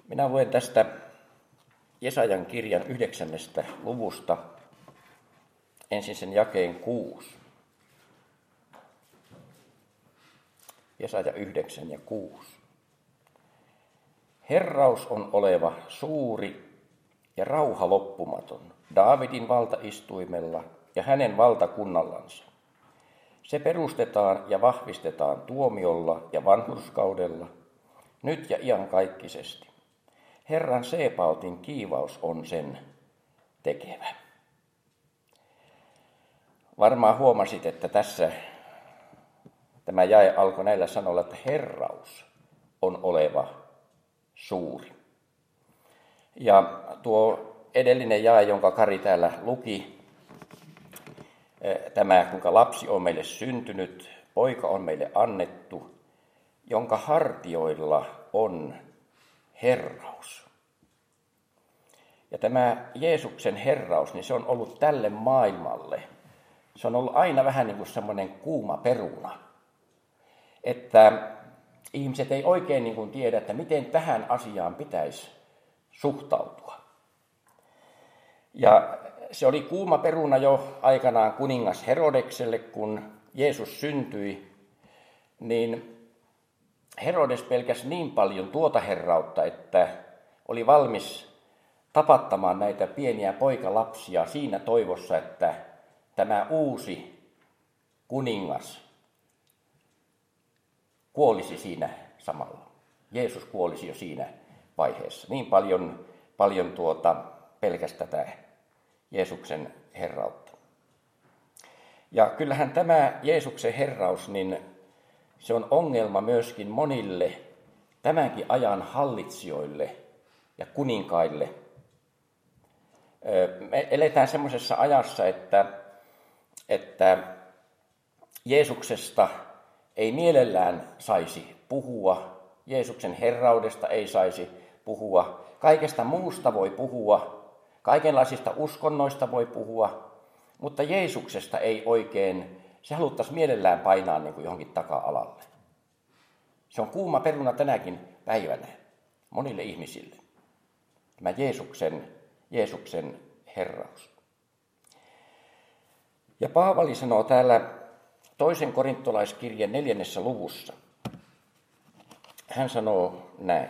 Minä luen tästä Jesajan kirjan 9. luvusta ensin sen jakeen 6. Jesaja 9 ja 6. Herraus on oleva suuri ja rauha loppumaton Daavidin valtaistuimella ja hänen valtakunnallansa. Se perustetaan ja vahvistetaan tuomiolla ja vanhurskaudella, nyt ja iankaikkisesti. Herran Sebaotin kiivaus on sen tekevä. Varmaan huomasit, että tässä tämä jae alkoi näillä sanoilla, että herraus on oleva suuri. Ja tuo edellinen jae, jonka Kari täällä luki, tämä kuinka lapsi on meille syntynyt, poika on meille annettu, jonka hartioilla on herraus. Ja tämä Jeesuksen herraus, niin se on ollut tälle maailmalle. Se on ollut aina vähän niin kuin semmoinen kuuma peruna. Että ihmiset ei oikein niin kuin tiedä, että miten tähän asiaan pitäisi suhtautua. Ja se oli kuuma peruna jo aikanaan kuningas Herodekselle, kun Jeesus syntyi, niin Herodes pelkäsi niin paljon tuota herrautta, että oli valmis tapattamaan näitä pieniä poikalapsia siinä toivossa, että tämä uusi kuningas kuolisi siinä samalla. Jeesus kuolisi jo siinä vaiheessa. Niin paljon pelkäsi tätä Jeesuksen herrautta. Ja kyllähän tämä Jeesuksen herraus, niin se on ongelma myöskin monille tämänkin ajan hallitsijoille ja kuninkaille. Me eletään semmoisessa ajassa, että Jeesuksesta ei mielellään saisi puhua, Jeesuksen herraudesta ei saisi puhua, kaikesta muusta voi puhua, kaikenlaisista uskonnoista voi puhua, mutta Jeesuksesta ei oikein, se haluttaisiin mielellään painaa niin kuin johonkin taka-alalle. Se on kuuma peruna tänäkin päivänä monille ihmisille, tämä Jeesuksen herraus. Ja Paavali sanoo täällä 2. korintolaiskirjan 4. luvussa, hän sanoo näin.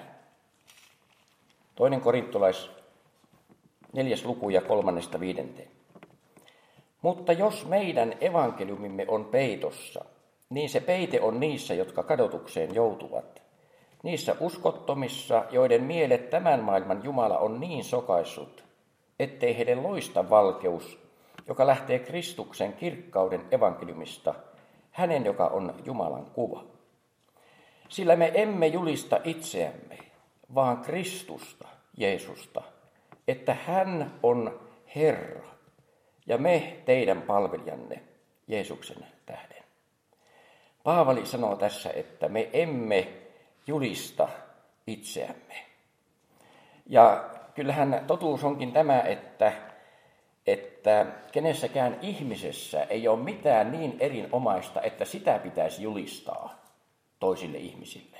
2. korintolais 4. luku ja 3.5. Mutta jos meidän evankeliumimme on peitossa, niin se peite on niissä, jotka kadotukseen joutuvat. Niissä uskottomissa, joiden mielet tämän maailman Jumala on niin sokaissut, ettei heidän loista valkeus, joka lähtee Kristuksen kirkkauden evankeliumista, hänen, joka on Jumalan kuva. Sillä me emme julista itseämme, vaan Kristusta, Jeesusta, että hän on Herra ja me teidän palvelijanne Jeesuksen tähden. Paavali sanoo tässä, että me emme julista itseämme. Ja kyllähän totuus onkin tämä, että kenessäkään ihmisessä ei ole mitään niin erinomaista, että sitä pitäisi julistaa toisille ihmisille.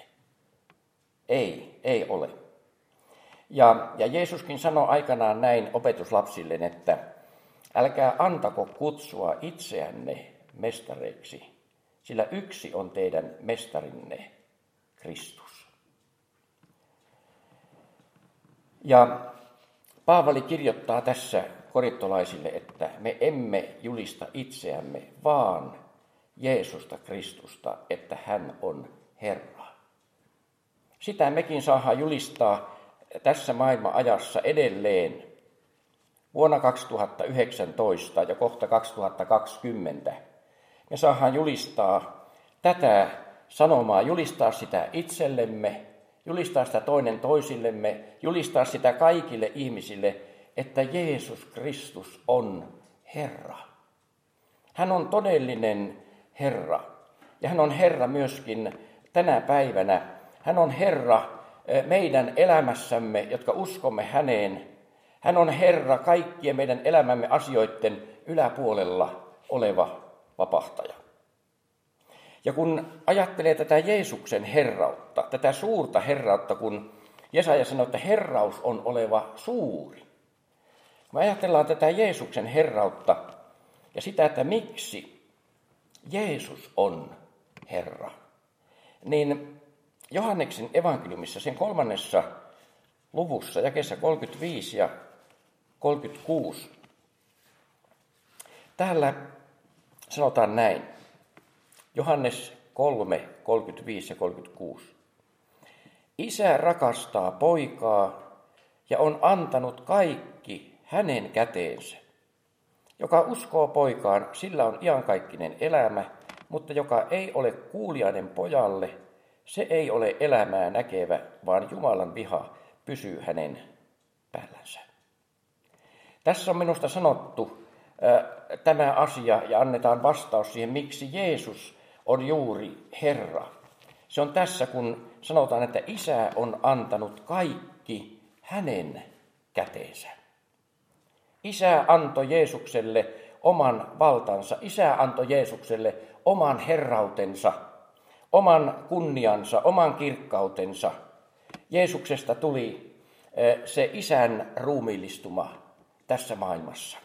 Ei ole. Ja Jeesuskin sanoi aikanaan näin opetuslapsilleen, että älkää antako kutsua itseänne mestareiksi, sillä yksi on teidän mestarinne, Kristus. Ja Paavali kirjoittaa tässä korintolaisille, että me emme julista itseämme, vaan Jeesusta Kristusta, että hän on Herra. Sitä mekin saadaan julistaa tässä maailman ajassa edelleen vuonna 2019 ja kohta 2020. Me saadaan julistaa tätä sanomaa, julistaa sitä itsellemme, julistaa sitä toinen toisillemme, julistaa sitä kaikille ihmisille, että Jeesus Kristus on Herra. Hän on todellinen Herra. Ja hän on Herra myöskin tänä päivänä. Hän on Herra meidän elämässämme, jotka uskomme häneen. Hän on Herra kaikkien meidän elämämme asioiden yläpuolella oleva vapahtaja. Ja kun ajattelee tätä Jeesuksen herrautta, tätä suurta herrautta, kun Jesaja sanoi, että herraus on oleva suuri. Kun me ajatellaan tätä Jeesuksen herrautta ja sitä, että miksi Jeesus on Herra, niin Johanneksen evankeliumissa sen 3. luvussa, jakeessa 35 ja 36, täällä sanotaan näin. Johannes 3, 35 ja 36. Isä rakastaa poikaa ja on antanut kaikki hänen käteensä. Joka uskoo poikaan, sillä on iankaikkinen elämä, mutta joka ei ole kuuliainen pojalle, se ei ole elämää näkevä, vaan Jumalan viha pysyy hänen päällänsä. Tässä on minusta sanottu tämä asia ja annetaan vastaus siihen, miksi Jeesus on juuri Herra. Se on tässä, kun sanotaan, että Isä on antanut kaikki hänen käteensä. Isä antoi Jeesukselle oman valtansa, Isä antoi Jeesukselle oman herrautensa, oman kunniansa, oman kirkkautensa. Jeesuksesta tuli se Isän ruumiillistuma tässä maailmassa.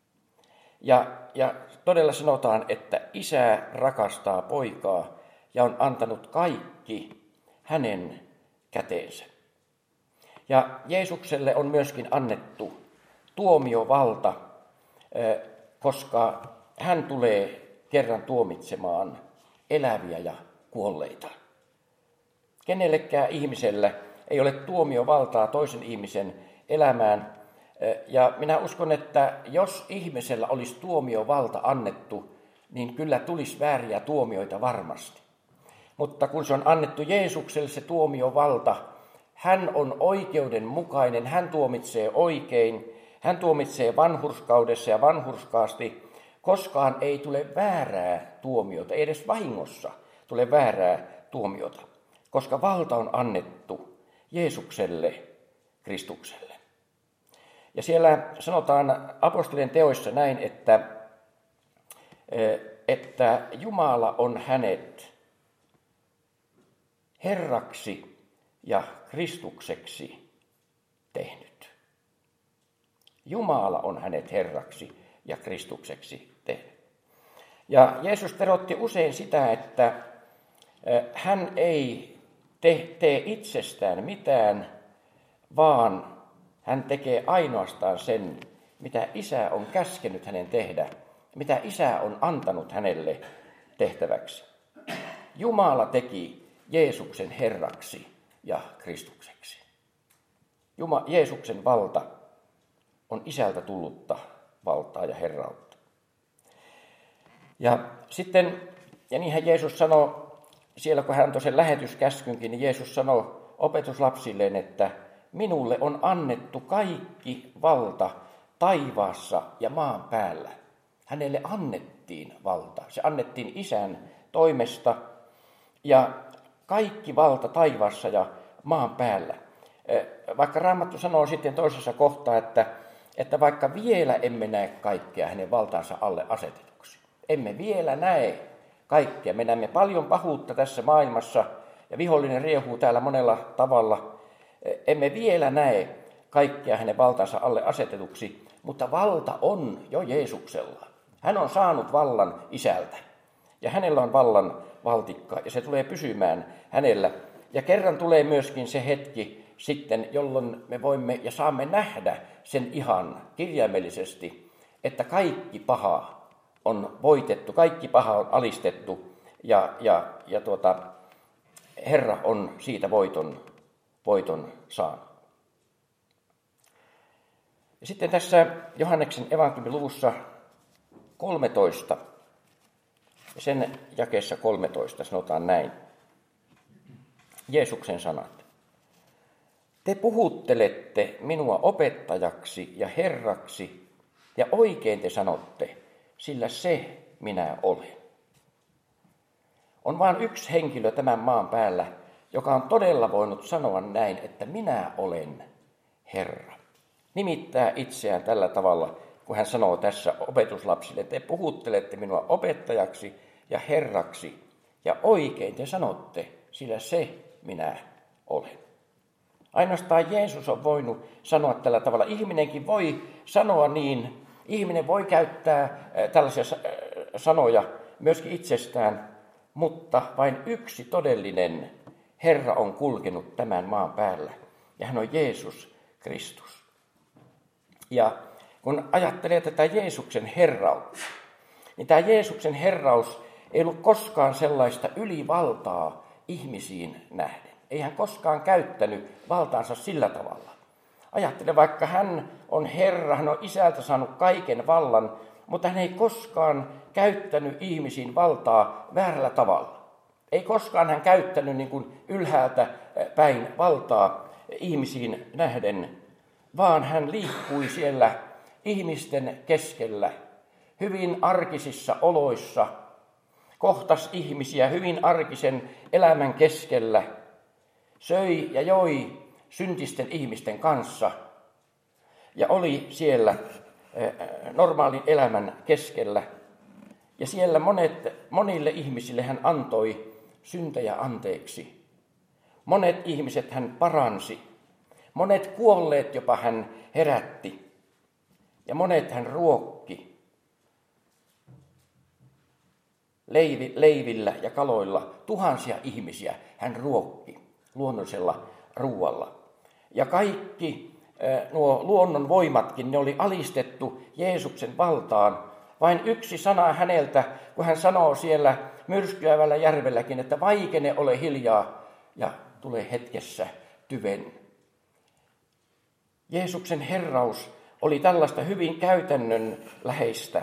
Ja todella sanotaan, että Isä rakastaa poikaa ja on antanut kaikki hänen käteensä. Ja Jeesukselle on myöskin annettu tuomiovalta, koska hän tulee kerran tuomitsemaan eläviä ja kuolleita. Kenellekään ihmisellä ei ole tuomiovaltaa toisen ihmisen elämään. Ja minä uskon, että jos ihmisellä olisi tuomiovalta annettu, niin kyllä tulisi vääriä tuomioita varmasti. Mutta kun se on annettu Jeesukselle se tuomiovalta, hän on oikeudenmukainen, hän tuomitsee oikein, hän tuomitsee vanhurskaudessa ja vanhurskaasti. Koskaan ei tule väärää tuomiota, ei edes vahingossa tule väärää tuomiota, koska valta on annettu Jeesukselle, Kristukselle. Ja siellä sanotaan apostolien teoissa näin, että Jumala on hänet Herraksi ja Kristukseksi tehnyt. Jumala on hänet Herraksi ja Kristukseksi tehnyt. Ja Jeesus terotti usein sitä, että hän ei tee itsestään mitään, vaan hän tekee ainoastaan sen, mitä Isä on käskenyt hänen tehdä, mitä Isä on antanut hänelle tehtäväksi. Jumala teki Jeesuksen Herraksi ja Kristukseksi. Jeesuksen valta on Isältä tullutta valtaa ja herrautta. Ja niinhän Jeesus sanoi, siellä kun hän antoi sen lähetyskäskynkin, niin Jeesus sanoi opetuslapsilleen, että minulle on annettu kaikki valta taivaassa ja maan päällä. Hänelle annettiin valta. Se annettiin Isän toimesta ja kaikki valta taivaassa ja maan päällä. Vaikka Raamattu sanoo sitten toisessa kohtaa, että vaikka vielä emme näe kaikkea hänen valtaansa alle asetetuksi. Emme vielä näe kaikkea. Me näemme paljon pahuutta tässä maailmassa ja vihollinen riehuu täällä monella tavalla. Emme vielä näe kaikkea hänen valtansa alle asetetuksi, mutta valta on jo Jeesuksella. Hän on saanut vallan Isältä ja hänellä on vallan valtikka ja se tulee pysymään hänellä. Ja kerran tulee myöskin se hetki sitten, jolloin me voimme ja saamme nähdä sen ihan kirjaimellisesti, että kaikki paha on voitettu, kaikki paha on alistettu ja Herra on siitä voiton saanut. Ja sitten tässä Johanneksen evankeliumin luvussa 13, sen jakeessa 13 sanotaan näin. Jeesuksen sanat. Te puhuttelette minua opettajaksi ja Herraksi, ja oikein te sanotte, sillä se minä olen. On vain yksi henkilö tämän maan päällä, joka on todella voinut sanoa näin, että minä olen Herra. Nimittää itseään tällä tavalla, kun hän sanoo tässä opetuslapsille, te puhuttelette minua opettajaksi ja Herraksi, ja oikein te sanotte, sillä se minä olen. Ainoastaan Jeesus on voinut sanoa tällä tavalla. Ihminenkin voi sanoa niin. Ihminen voi käyttää tällaisia sanoja myöskin itsestään, mutta vain yksi todellinen Herra on kulkenut tämän maan päällä. Ja hän on Jeesus Kristus. Ja kun ajattelee tätä Jeesuksen herrautta, niin tämä Jeesuksen herraus ei ollut koskaan sellaista ylivaltaa ihmisiin nähden. Ei hän koskaan käyttänyt valtaansa sillä tavalla. Ajattele, vaikka hän on Herra, hän on Isältä saanut kaiken vallan, mutta hän ei koskaan käyttänyt ihmisiin valtaa väärällä tavalla. Ei koskaan hän käyttänyt niin kuin ylhäältä päin valtaa ihmisiin nähden, vaan hän liikkui siellä ihmisten keskellä, hyvin arkisissa oloissa, kohtasi ihmisiä hyvin arkisen elämän keskellä, söi ja joi syntisten ihmisten kanssa ja oli siellä normaalin elämän keskellä. Ja siellä monille ihmisille hän antoi syntejä anteeksi. Monet ihmiset hän paransi. Monet kuolleet jopa hän herätti. Ja monet hän ruokki. Leivillä ja kaloilla tuhansia ihmisiä hän ruokki luonnollisella ruualla. Ja kaikki nuo luonnon voimatkin, ne oli alistettu Jeesuksen valtaan. Vain yksi sana häneltä, kun hän sanoo siellä myrskyävällä järvelläkin, että vaikene ole hiljaa ja tulee hetkessä tyven. Jeesuksen herraus oli tällaista hyvin käytännönläheistä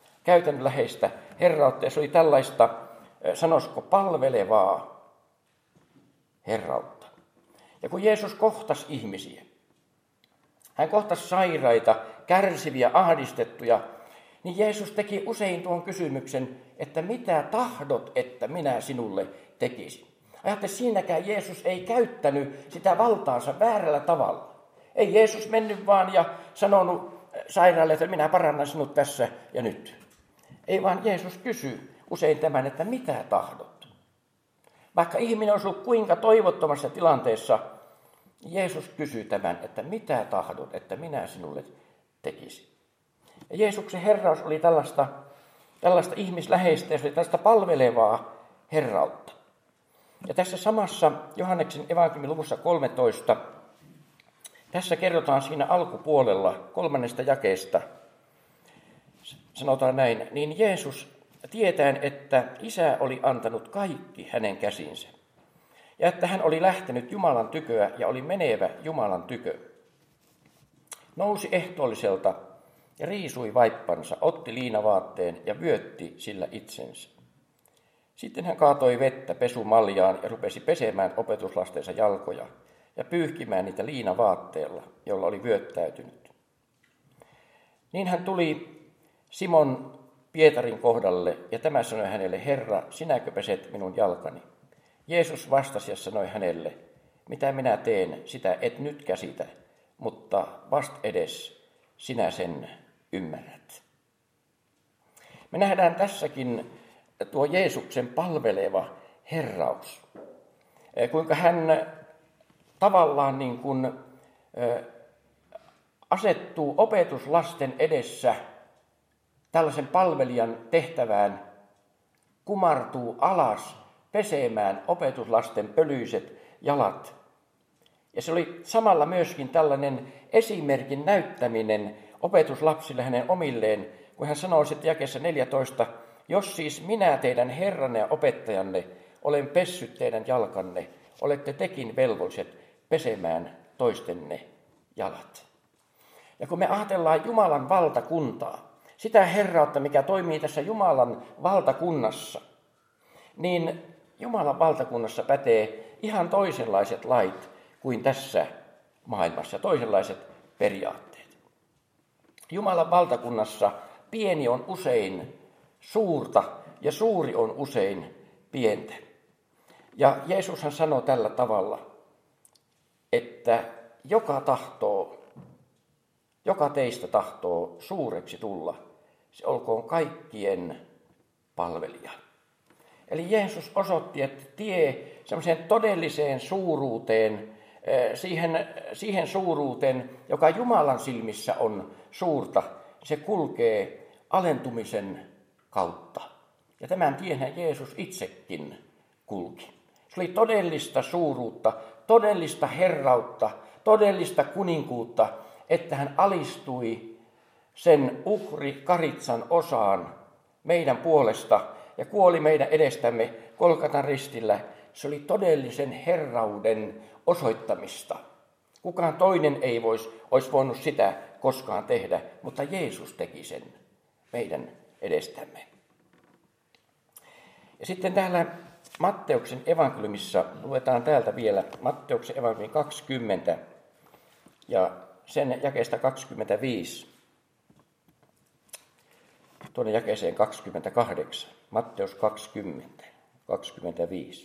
herrautta, ja se oli tällaista, sanoisiko, palvelevaa herrautta. Ja kun Jeesus kohtasi ihmisiä, hän kohtasi sairaita, kärsiviä, ahdistettuja, niin Jeesus teki usein tuon kysymyksen, että mitä tahdot, että minä sinulle tekisin. Ajattele, siinäkään Jeesus ei käyttänyt sitä valtaansa väärällä tavalla. Ei Jeesus mennyt vaan ja sanonut sairaalle, että minä parannan sinut tässä ja nyt. Ei vaan Jeesus kysyi usein tämän, että mitä tahdot. Vaikka ihminen olisi ollut kuinka toivottomassa tilanteessa, Jeesus kysyi tämän, että mitä tahdot, että minä sinulle tekisin. Ja Jeesuksen herraus oli tällaista ihmisläheistä ja se oli tällaista palvelevaa herrautta. Ja tässä samassa Johanneksen evankeliumin luvussa 13, tässä kerrotaan siinä alkupuolella 3. jakeesta, sanotaan näin, niin Jeesus tietäen, että Isä oli antanut kaikki hänen käsinsä, ja että hän oli lähtenyt Jumalan tyköä ja oli menevä Jumalan tykö, nousi ehtoolliselta ja riisui vaippansa, otti liinavaatteen ja vyötti sillä itsensä. Sitten hän kaatoi vettä pesumaljaan ja rupesi pesemään opetuslastensa jalkoja ja pyyhkimään niitä liinavaatteella, jolla oli vyöttäytynyt. Niin hän tuli Simon Pietarin kohdalle ja tämä sanoi hänelle, Herra, sinäkö peset minun jalkani? Jeesus vastasi ja sanoi hänelle, mitä minä teen, sitä et nyt käsitä, mutta vast edes sinä sen ymmärrät. Me nähdään tässäkin tuo Jeesuksen palveleva herraus. Kuinka hän tavallaan niin kuin asettuu opetuslasten edessä tällaisen palvelijan tehtävään, kumartuu alas pesemään opetuslasten pölyiset jalat. Ja se oli samalla myöskin tällainen esimerkin näyttäminen opetuslapsille hänen omilleen, kun hän sanoi sitten jakeessa 14, jos siis minä teidän herranne ja opettajanne olen pessyt teidän jalkanne, olette tekin velvolliset pesemään toistenne jalat. Ja kun me ajatellaan Jumalan valtakuntaa, sitä herrautta, mikä toimii tässä Jumalan valtakunnassa, niin Jumalan valtakunnassa pätee ihan toisenlaiset lait kuin tässä maailmassa, toisenlaiset periaatteet. Jumalan valtakunnassa pieni on usein suurta ja suuri on usein pientä. Ja Jeesushan sanoi tällä tavalla, että joka teistä tahtoo suureksi tulla, se olkoon kaikkien palvelija. Eli Jeesus osoitti, että tie semmoiseen todelliseen suuruuteen, siihen suuruuteen, joka Jumalan silmissä on suurta, se kulkee alentumisen kautta. Ja tämän tienhän Jeesus itsekin kulki. Se oli todellista suuruutta, todellista herrautta, todellista kuninkuutta, että hän alistui sen karitsan osaan meidän puolesta ja kuoli meidän edestämme Golgatan ristillä. Se oli todellisen herrauden osoittamista. Kukaan toinen ei olisi voinut sitä koskaan tehdä, mutta Jeesus teki sen meidän edestämme. Ja sitten täällä Matteuksen evankeliumissa, luetaan täältä vielä Matteuksen evankeliumin 20 ja sen jakeesta 25 tuonne jakeeseen 28, Matteus 20, 25.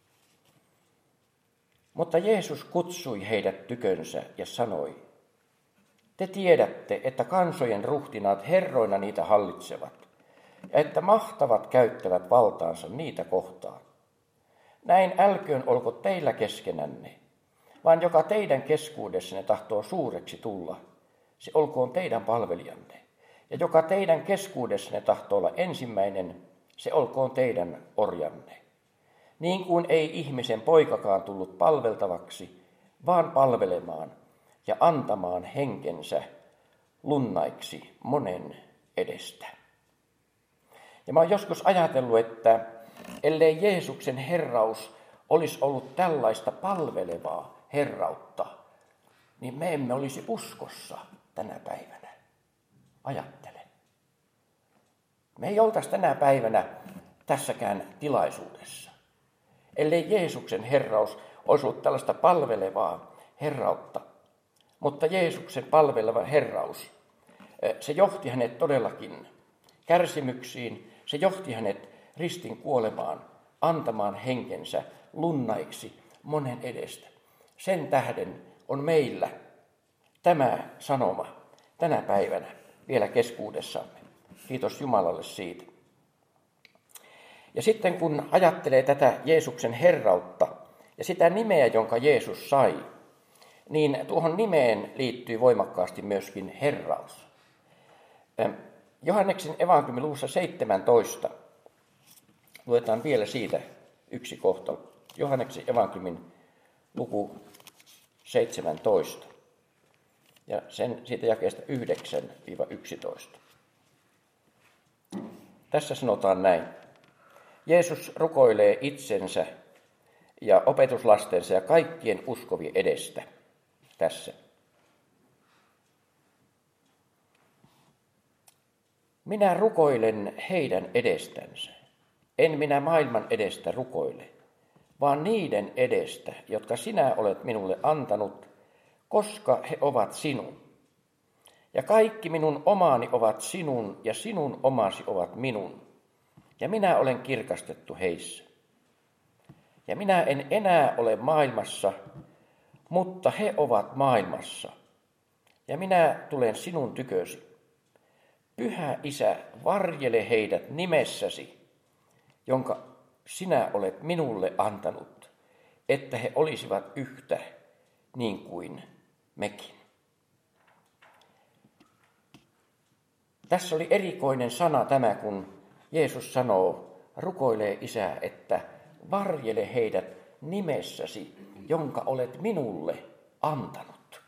Mutta Jeesus kutsui heidät tykönsä ja sanoi, te tiedätte, että kansojen ruhtinaat herroina niitä hallitsevat, ja että mahtavat käyttävät valtaansa niitä kohtaan. Näin älköön olko teillä keskenänne, vaan joka teidän keskuudessanne tahtoo suureksi tulla, se olkoon teidän palvelijanne. Ja joka teidän keskuudessanne tahtoo olla ensimmäinen, se olkoon teidän orjanne. Niin kuin ei ihmisen poikakaan tullut palveltavaksi, vaan palvelemaan ja antamaan henkensä lunnaiksi monen edestä. Ja mä oon joskus ajatellut, että ellei Jeesuksen herraus olisi ollut tällaista palvelevaa herrautta, niin me emme olisi uskossa tänä päivänä. Ajattele. Me ei oltaisi tänä päivänä tässäkään tilaisuudessa. Ellei Jeesuksen herraus olisi ollut tällaista palvelevaa herrautta. Mutta Jeesuksen palveleva herraus, se johti hänet todellakin kärsimyksiin, se johti hänet ristin kuolemaan, antamaan henkensä lunnaiksi monen edestä. Sen tähden on meillä tämä sanoma tänä päivänä vielä keskuudessamme. Kiitos Jumalalle siitä. Ja sitten kun ajattelee tätä Jeesuksen herrautta ja sitä nimeä, jonka Jeesus sai, niin tuohon nimeen liittyy voimakkaasti myöskin herraus. Johanneksen evankeliumin luvussa 17, luetaan vielä siitä yksi kohta. Johanneksen evankeliumin luku 17 ja sen siitä jakeesta 9-11. Tässä sanotaan näin. Jeesus rukoilee itsensä ja opetuslastensa ja kaikkien uskovien edestä tässä. Minä rukoilen heidän edestänsä. En minä maailman edestä rukoile, vaan niiden edestä, jotka sinä olet minulle antanut, koska he ovat sinun. Ja kaikki minun omani ovat sinun, ja sinun omasi ovat minun. Ja minä olen kirkastettu heissä. Ja minä en enää ole maailmassa, mutta he ovat maailmassa. Ja minä tulen sinun tykösi. Pyhä Isä, varjele heidät nimessäsi, jonka sinä olet minulle antanut, että he olisivat yhtä niin kuin mekin. Tässä oli erikoinen sana tämä, kun Jeesus sanoo, rukoilee Isää, että varjele heidät nimessäsi, jonka olet minulle antanut.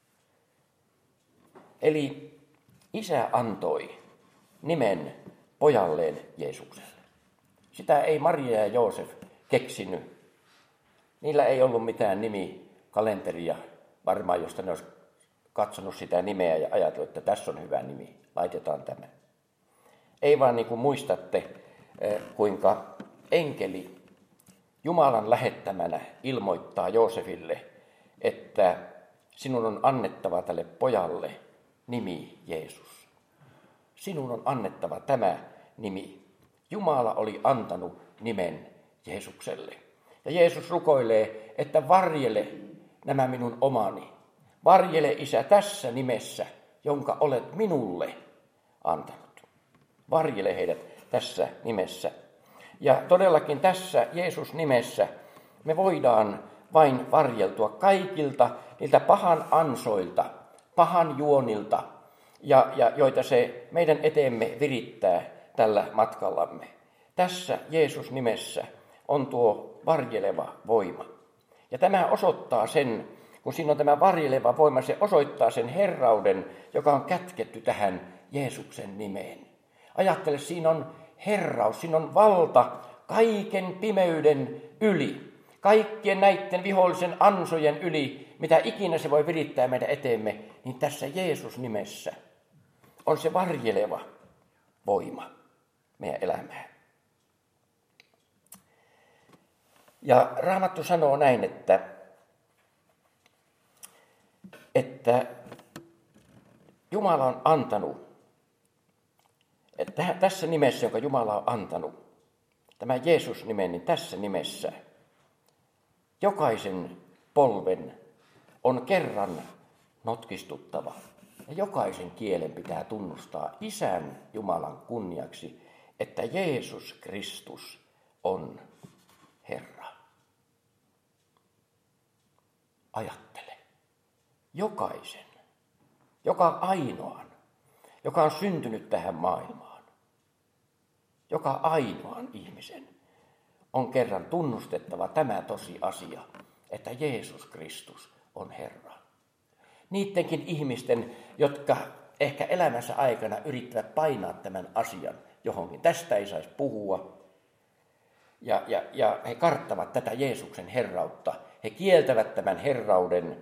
Eli Isä antoi nimen pojalleen Jeesukselle. Sitä ei Maria ja Joosef keksinyt. Niillä ei ollut mitään nimikalenteria varmaan, josta ne olisi katsonut sitä nimeä ja ajatellut, että tässä on hyvä nimi, laitetaan tämä. Ei vaan niin kuin muistatte, kuinka enkeli Jumalan lähettämänä ilmoittaa Joosefille, että sinun on annettava tälle pojalle nimi Jeesus. Sinun on annettava tämä nimi. Jumala oli antanut nimen Jeesukselle. Ja Jeesus rukoilee, että varjele nämä minun omani. Varjele Isä tässä nimessä, jonka olet minulle antanut. Varjele heidät tässä nimessä. Ja todellakin tässä Jeesus nimessä me voidaan vain varjeltua kaikilta niiltä pahan ansoilta, pahan juonilta, joita se meidän eteemme virittää tällä matkallamme. Tässä Jeesus nimessä on tuo varjeleva voima. Ja tämä osoittaa sen, kun siinä on tämä varjeleva voima, se osoittaa sen herrauden, joka on kätketty tähän Jeesuksen nimeen. Ajattele, siinä on herraus, siinä on valta kaiken pimeyden yli, kaikkien näiden vihollisen ansojen yli, mitä ikinä se voi virittää meidän eteemme, niin tässä Jeesus nimessä on se varjeleva voima meidän elämään. Ja Raamattu sanoo näin, että Jumala on antanut, että tässä nimessä, jonka Jumala on antanut, tämä Jeesus-nimen, niin tässä nimessä jokaisen polven on kerran notkistuttava. Ja jokaisen kielen pitää tunnustaa Isän Jumalan kunniaksi, että Jeesus Kristus on Herra. Ajattele, jokaisen, joka ainoan, joka on syntynyt tähän maailmaan, joka ainoan ihmisen on kerran tunnustettava tämä tosiasia, että Jeesus Kristus on Herra. Niidenkin ihmisten, jotka ehkä elämänsä aikana yrittävät painaa tämän asian johonkin. Tästä ei saisi puhua. Ja he karttavat tätä Jeesuksen herrautta. He kieltävät tämän herrauden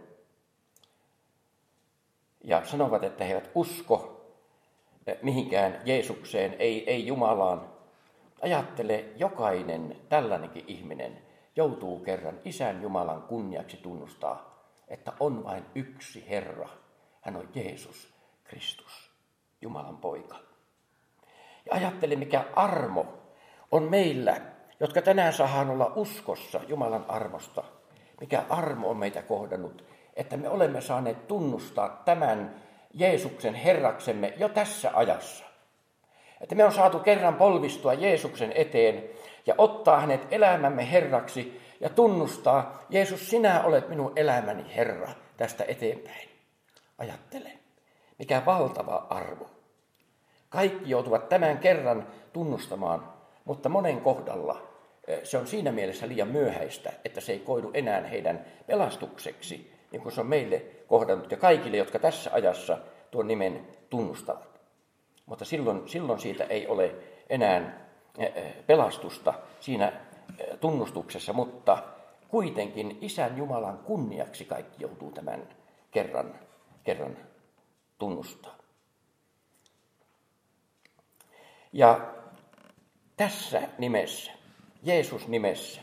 ja sanovat, että he eivät usko mihinkään Jeesukseen, ei Jumalaan. Ajattele, jokainen tällainenkin ihminen joutuu kerran Isän Jumalan kunniaksi tunnustaa, että on vain yksi Herra. Hän on Jeesus Kristus, Jumalan poika. Ja ajattele, mikä armo on meillä, jotka tänään saadaan olla uskossa Jumalan armosta. Mikä armo on meitä kohdannut, että me olemme saaneet tunnustaa tämän Jeesuksen Herraksemme jo tässä ajassa. Että me on saatu kerran polvistua Jeesuksen eteen ja ottaa hänet elämämme Herraksi ja tunnustaa, Jeesus, sinä olet minun elämäni Herra tästä eteenpäin. Ajattele, mikä valtava arvo. Kaikki joutuvat tämän kerran tunnustamaan, mutta monen kohdalla se on siinä mielessä liian myöhäistä, että se ei koidu enää heidän pelastukseksi, niin kuin se on meille kohdannut ja kaikille, jotka tässä ajassa tuon nimen tunnustavat. Mutta silloin siitä ei ole enää pelastusta siinä tunnustuksessa, mutta kuitenkin Isän Jumalan kunniaksi kaikki joutuu tämän kerran tunnustaa. Ja tässä nimessä, Jeesus nimessä,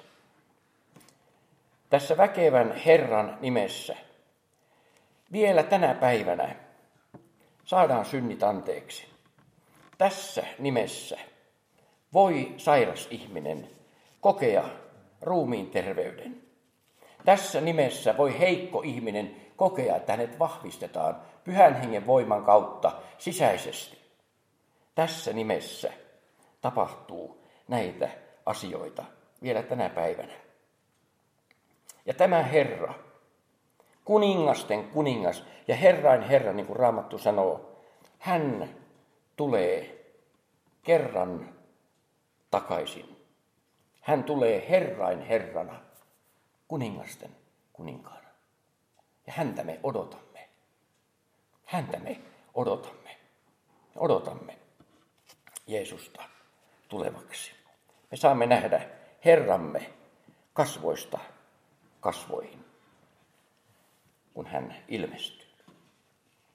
tässä väkevän Herran nimessä, vielä tänä päivänä saadaan synnit anteeksi. Tässä nimessä voi sairas ihminen kokea ruumiin terveyden. Tässä nimessä voi heikko ihminen kokea, että hänet vahvistetaan Pyhän Hengen voiman kautta sisäisesti. Tässä nimessä tapahtuu näitä asioita vielä tänä päivänä. Ja tämä Herra, kuningasten kuningas ja Herrain Herra, niin kuin Raamattu sanoo, hän tulee kerran takaisin. Hän tulee Herrain Herrana, kuningasten kuninkaana. Ja häntä me odotamme. Häntä me odotamme. Odotamme Jeesusta tulevaksi. Me saamme nähdä Herramme kasvoista kasvoihin, kun hän ilmestyy.